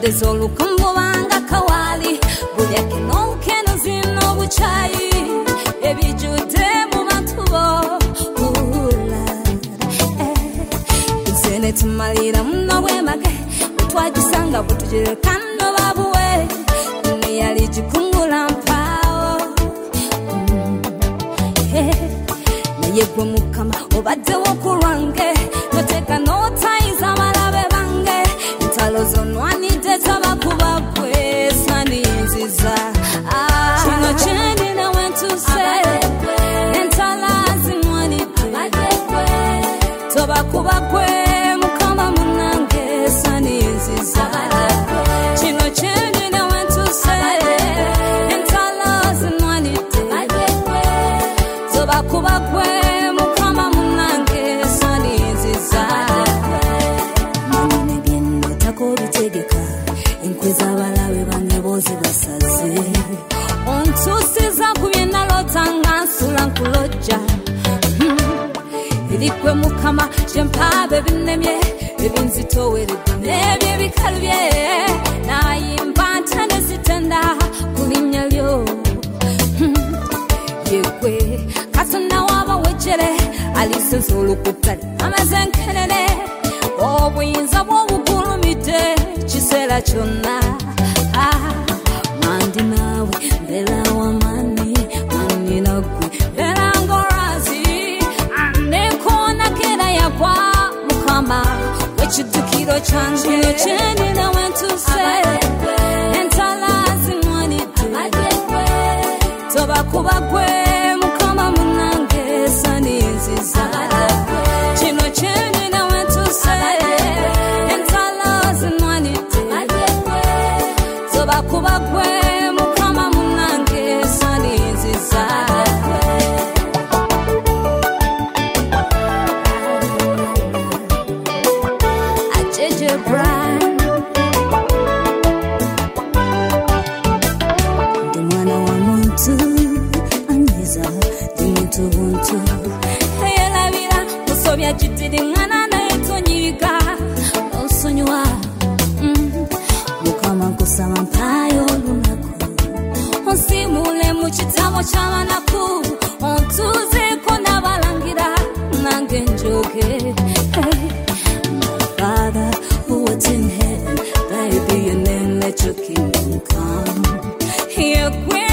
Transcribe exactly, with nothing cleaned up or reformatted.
desolukumbo banga kawali bulya kino keno zino buchayi ebijude mu bantu bo izene tumalira muno bwemage twagisanga butujere kano babuwe ni yali jikungula mpao naye gwe mukama obadde wokulwange noteka notaiza balabe bange ntalo zonwanidde tabakubakwe saninziza kino kyeni nawe ntuse entala zinwanidde tobakubakwe mukama munange saninziza kino kyeni nawe ntuse entala zinwanidde tobakubakwe mukama munange saninziza kobitegeka enkweza balawe bange boze basaze ontusiza kubyena lotanga nsula nkuloja ilikwe mukama jempabe binemye ebinzitoweredde nebye bikalubye nayimba ntane zitenda kulinnya lyo yekwe katonda waba wejere alisenza olukutale amaze nkenene obuyinza bw'obugulumidde kiseera kyonna mandi naawe mbeera wamani manina gwe mbeera ng'olwazi anekoonakera yagwa mukama wekiddukiro kyange kino kyeni nawe ntuse entala zinwanidde tobakubagwe mukama munange saninziza kino kyeni tobakubagwe mukama munange saninziza ajeje brand ndi mwana wa muntu anyiza ndi muntu buntu eyalabira musobya jitiri mwana naye tonyiga onsonyiwa mukama nkusaba mpayo lunaku onsimule mu kitabo ky'abanaku ontuzeeko n'abalangira nange njoge Father who art in heaven, thy be your name, let your kingdom come. Here